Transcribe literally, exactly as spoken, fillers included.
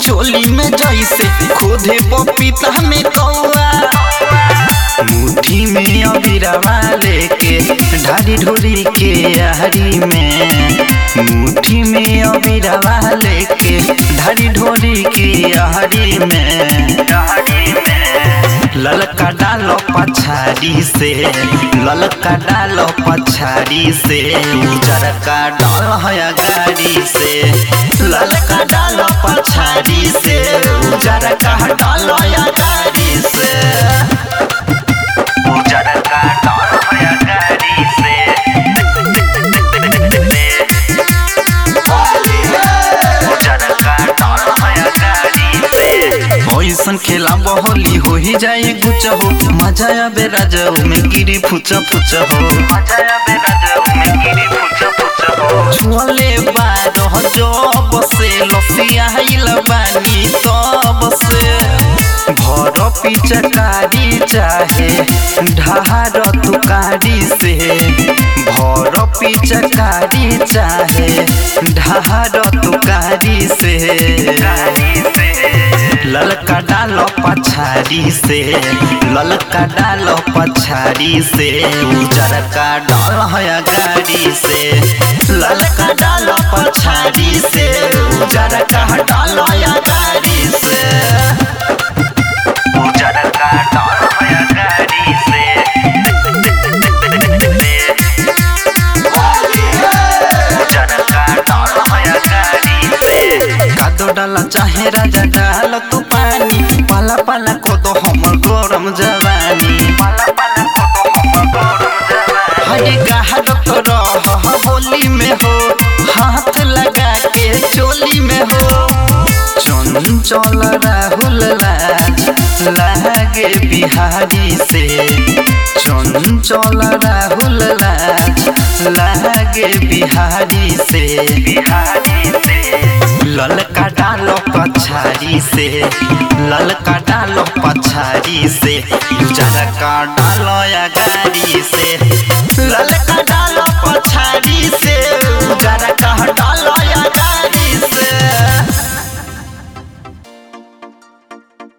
चोली में जैसे खोदे पपीता में कौआ। मुट्ठी में अबीरवा लेके ढारी ढोरी के आहरी में, मुट्ठी में अबीरवा लेके ढारी ढोरी के आहरी में। ललका डालो पछाड़ी से, ललका डालो पछाड़ी से, उजर का डाल है गाड़ी से। ललका डालो पछाड़ी से, उजर का डाल है गाड़ी से। उजर का डाल है गाड़ी से। उजर का डाल है गाड़ी से। ओइसन खेला बहोली हो ही जाए गुच हो, मजा आबे राजाओ में गिरी फुच फुच हो। मजा आबे राजाओ में गिरी फुच फुच हो। छुअले बारह जब से लसिया हिल बानी तब से, भर पिचकारी चाहे ढार तुकारी से, भर पिचकारी चाहे ढार तुकारी से। ललका डालो पछाड़ी से, ललका डालो पछाड़ी से, उजर का डाल है गाड़ी से। ललका डालो पछाड़ी से, उजर का डाल है गाड़ी से। उजर का डाल है गाड़ी से। उजर का डाल है गाड़ी से। कादो डाला चाहे राजा डाल तू पानी, पाला पाला को दो हमर गरम जवानी। पाला पाला को दो हमर गरम जवानी। हरे गाहर तो रह होली में हो, हाथ लगा के चोली में हो। चंचल राहुल लाज लागे बिहारी से, चंचल राहुल लाज लागे बिहारी से। बिहारी से ललका डालो पछाड़ी से, ललका डालो पछाड़ी से, उजर का डालो या गाड़ी से। ललका डालो